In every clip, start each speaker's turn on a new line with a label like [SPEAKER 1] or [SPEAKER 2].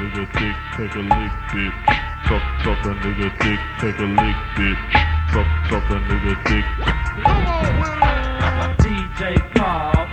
[SPEAKER 1] nigga dick, take a lick, bitch. Suck a nigga dick, take a lick, bitch. Suck a nigga dick. Come on with it.
[SPEAKER 2] DJ Paul.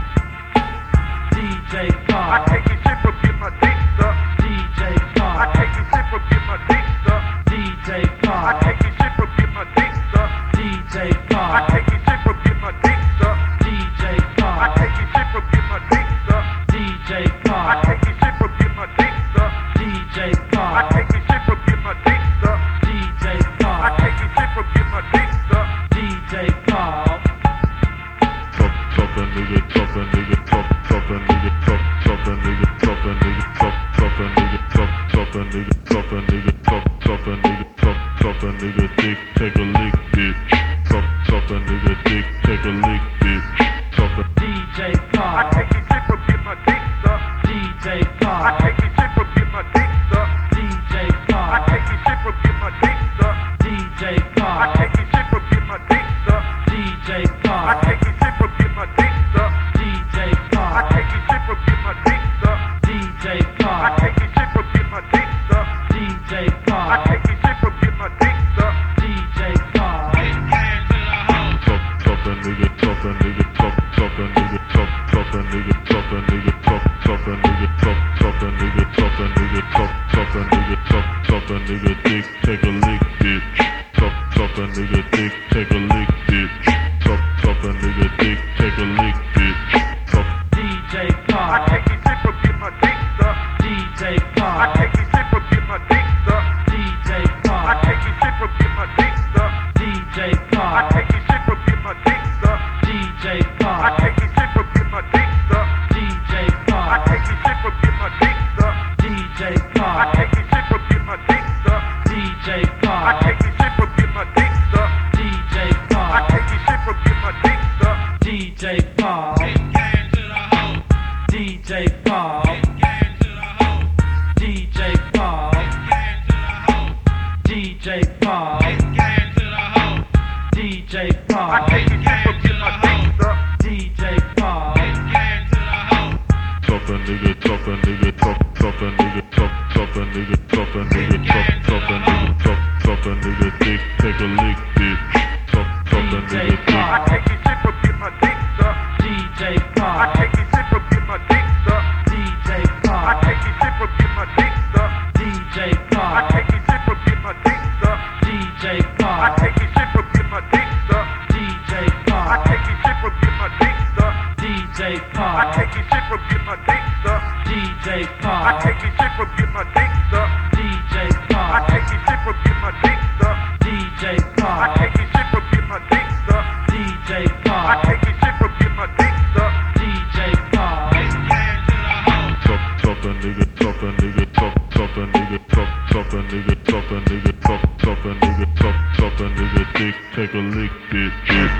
[SPEAKER 2] DJ Paul.
[SPEAKER 3] I take your shit from get my dick sucked.
[SPEAKER 2] DJ Paul.
[SPEAKER 3] I take your shit from get my dick sucked.
[SPEAKER 2] DJ Paul.
[SPEAKER 3] I take your shit from get my dick sucked.
[SPEAKER 2] DJ Paul.
[SPEAKER 3] I take your shit from get my dick sucked.
[SPEAKER 2] DJ Paul.
[SPEAKER 3] I take your shit from get my dick sucked.
[SPEAKER 2] DJ Paul.
[SPEAKER 3] I take your shit from get my dick sucked.
[SPEAKER 2] DJ Paul.
[SPEAKER 3] I take your shit from get my dick sucked.
[SPEAKER 2] DJ Paul.
[SPEAKER 3] I take your shit from get my dick sucked.
[SPEAKER 2] DJ Paul.
[SPEAKER 1] Suck a nigga, suck a nigga, suck a nigga, suck a nigga, suck a nigga, suck a nigga, suck a nigga, suck a nigga, suck a nigga, suck a nigga dick, take a lick, bitch. Suck a nigga dick, take a lick, bitch. Suck a
[SPEAKER 2] DJ Paul.
[SPEAKER 3] I take your shit from get my dick sucked.
[SPEAKER 2] DJ Paul.
[SPEAKER 3] I take your shit from get my dick sucked.
[SPEAKER 2] DJ Paul.
[SPEAKER 3] I take your shit from get my dick sucked.
[SPEAKER 2] DJ Paul.
[SPEAKER 3] I take your shit from get my dick sucked.
[SPEAKER 2] DJ Paul.
[SPEAKER 3] I take your shit from get my dick sucked.
[SPEAKER 2] DJ Paul.
[SPEAKER 3] I take your shit from get my dick sucked.
[SPEAKER 2] DJ Paul.
[SPEAKER 3] I take your shit from get my dick sucked.
[SPEAKER 2] DJ Paul.
[SPEAKER 3] I take your shit from get my dick sucked.
[SPEAKER 2] DJ Paul.
[SPEAKER 1] suck a nigga, suck a nigga, suck a nigga, suck a nigga, suck a nigga, suck a nigga, suck a nigga, suck a nigga, suck a nigga, suck a nigga dick, take a lick, bitch. Suck a nigga dick, take a lick, bitch. Suck a nigga dick, take a lick, bitch.
[SPEAKER 2] DJ Paul.
[SPEAKER 3] I take your shit from get my dick sucked.
[SPEAKER 2] DJ Paul.
[SPEAKER 3] I take your shit from get my dick sucked.
[SPEAKER 2] DJ Paul.
[SPEAKER 3] I take your shit from get my dick sucked.
[SPEAKER 2] DJ Paul.
[SPEAKER 3] I take your shit from get my dick sucked.
[SPEAKER 2] DJ Paul.
[SPEAKER 3] I take your shit from get my dick sucked.
[SPEAKER 2] DJ Paul.
[SPEAKER 3] I take your shit from get my dick sucked.
[SPEAKER 2] DJ Paul.
[SPEAKER 3] I take your shit from get my dick sucked.
[SPEAKER 2] DJ Paul.
[SPEAKER 3] I take your shit from get my dick sucked.
[SPEAKER 2] DJ Paul.
[SPEAKER 3] I take your shit from get my dick sucked.
[SPEAKER 2] DJ Paul. DJ Paul. DJ Paul. DJ Paul. DJ Paul.
[SPEAKER 3] I take your shit from get my dick sucked.
[SPEAKER 2] DJ Paul.
[SPEAKER 1] Suck a nigga, suck a nigga, suck a nigga, suck a nigga, suck a nigga, suck a nigga, suck a nigga dick, take a lick, bitch. Suck a nigga dick.
[SPEAKER 3] I take your shit from get my dick sucked.
[SPEAKER 2] DJ Paul.
[SPEAKER 3] I take your shit from get my dick sucked.
[SPEAKER 2] DJ Paul.
[SPEAKER 3] I take your shit from get my dick sucked.
[SPEAKER 2] DJ Paul.
[SPEAKER 3] I take your shit from get my dick sucked.
[SPEAKER 2] DJ Paul.
[SPEAKER 3] I take your shit from get my dick sucked.
[SPEAKER 2] DJ Paul.
[SPEAKER 3] I take your shit from get my dick sucked.
[SPEAKER 2] DJ Paul.
[SPEAKER 3] I take your shit from get my dick sucked.
[SPEAKER 2] DJ Paul.
[SPEAKER 3] I take your shit from get my dick sucked.
[SPEAKER 2] DJ Paul.
[SPEAKER 3] I take your shit from get my dick sucked.
[SPEAKER 2] DJ Paul.
[SPEAKER 3] I take your shit from get my dick sucked.
[SPEAKER 2] DJ Paul.
[SPEAKER 3] I take your shit from get my dick sucked.
[SPEAKER 2] DJ Paul.
[SPEAKER 1] Suck a nigga, suck a nigga, suck a nigga, suck a nigga, suck a nigga, suck a nigga, suck a nigga dick, take a lick, bitch.